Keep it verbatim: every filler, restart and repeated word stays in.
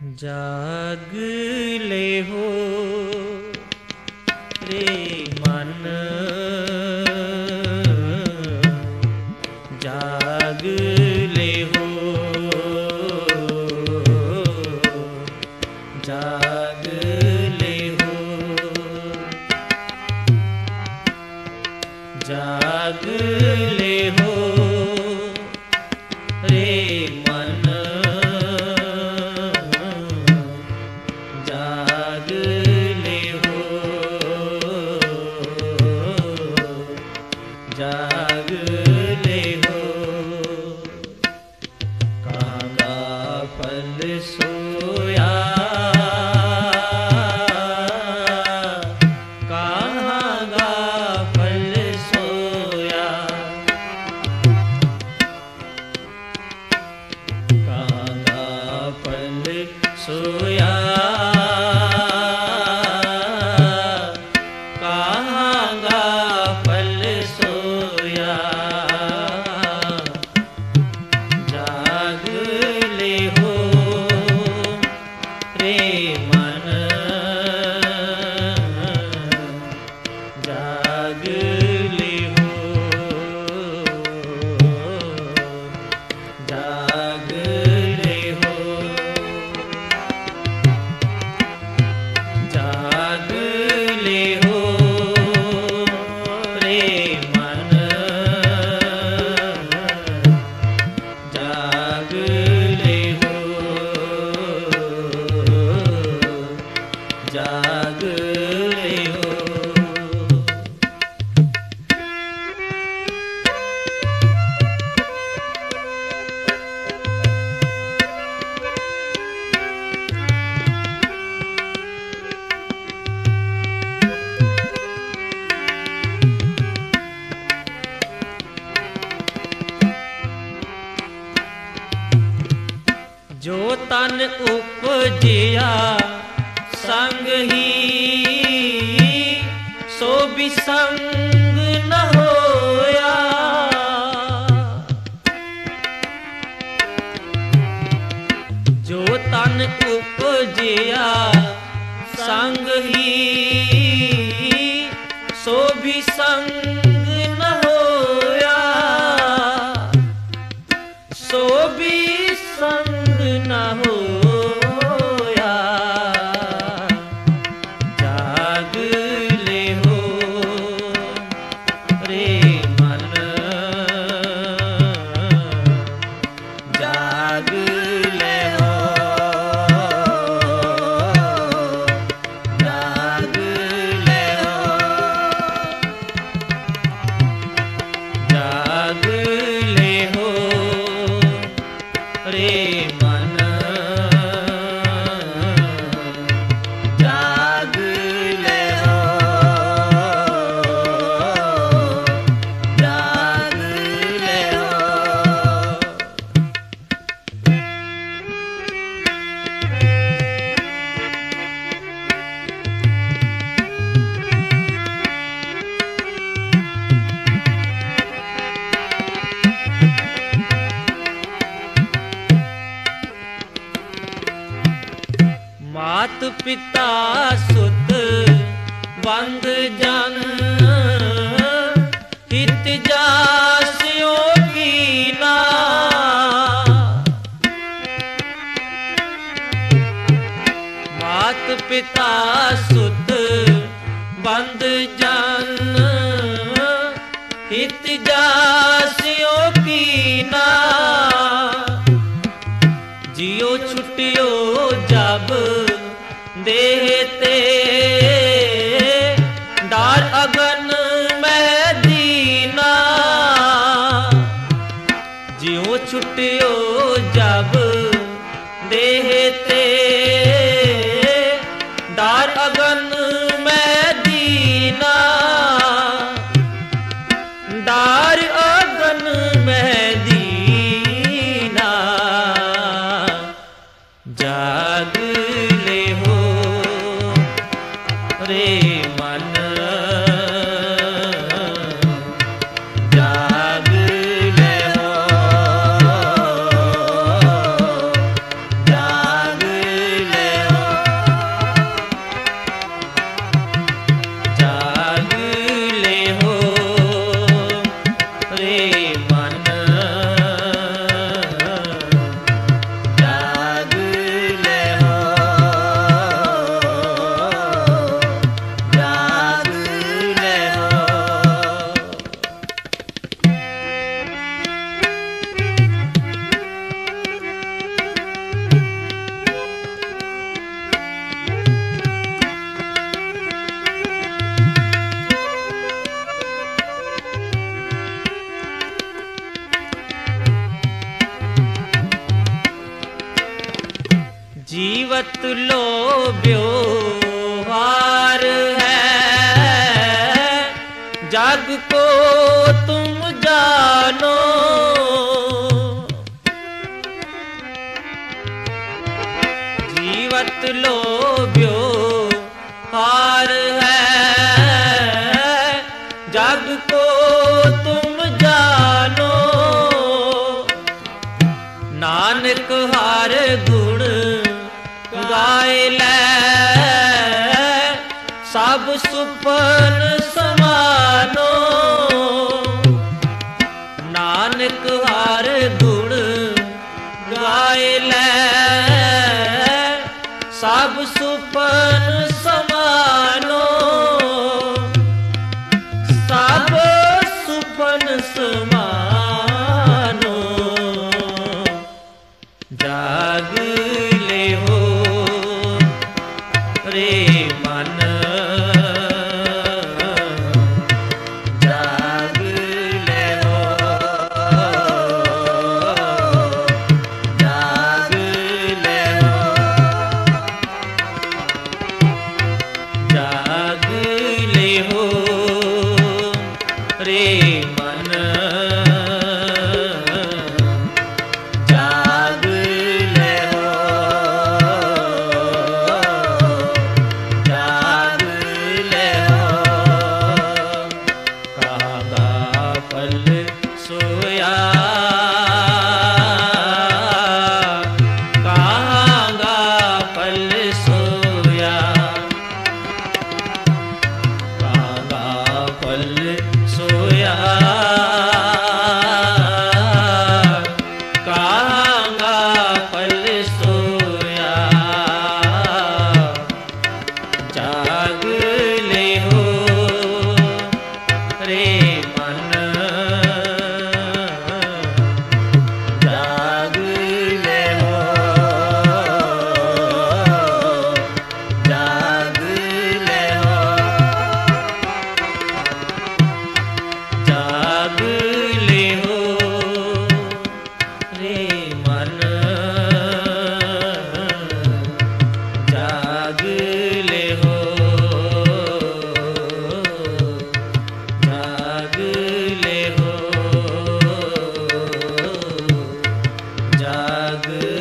जाग ले हो रे मन, जाग ले हो, जाग ले हो, जाग ले हो रे मन, जाग ले हो, जाग ले हो। कहाँ गाफल सोया, कहाँ गाफल सोया, कहाँ गाफल सोया, कहाँ गाफल सोया, जाग ले हो रे मन, जाग ले हो, जाग ले हो, जाग ले हो रे मन, जाग ले हो, जाग ले हो। जो तन उपजिया संग ही, सो भी संग न होया, जो तन उपजिया संग ही, सो भी संग न होया, सो भी संग न होया, जाग ले हो रे मन, जाग ले हो, जाग ले हो, जाग ले हो रे मन, जाग ले हो, जाग ले हो। मात पिता सुत बंद जन, हित जासियों कीना, मात पिता सुत बंद जन, हित जासियों कीना, जियो छुटियो जब देते, डार अगन में दीना, जियो छुटियो जब देते, डार अगन में दीना, डार अगन में दीना, जाग ले हो रे मन, जाग ले हो, जाग जीवत लोभ्यो हार है, जग को तुम जानो। जीवत लोभ्यो हार है, जग को तुम जानो। नानक हर गुण गाए लै, सब सुपन समानो। नानक हर गुण गाए लै, सब सुपन समानो। सब सुपन समानो, जाग ले हो रे मन, जाग ले हो, जाग ले हो, जाग ले हो रे मन, जाग ले हो, जाग ले हो। कागा फल सोया, कागा फल सोया, कागा फल सोया, कागा फल सोया। जाग ले हो रे मन, जाग ले हो, जाग ले हो, जाग ले हो रे मन, जाग ले हो, जाग ले हो, जाग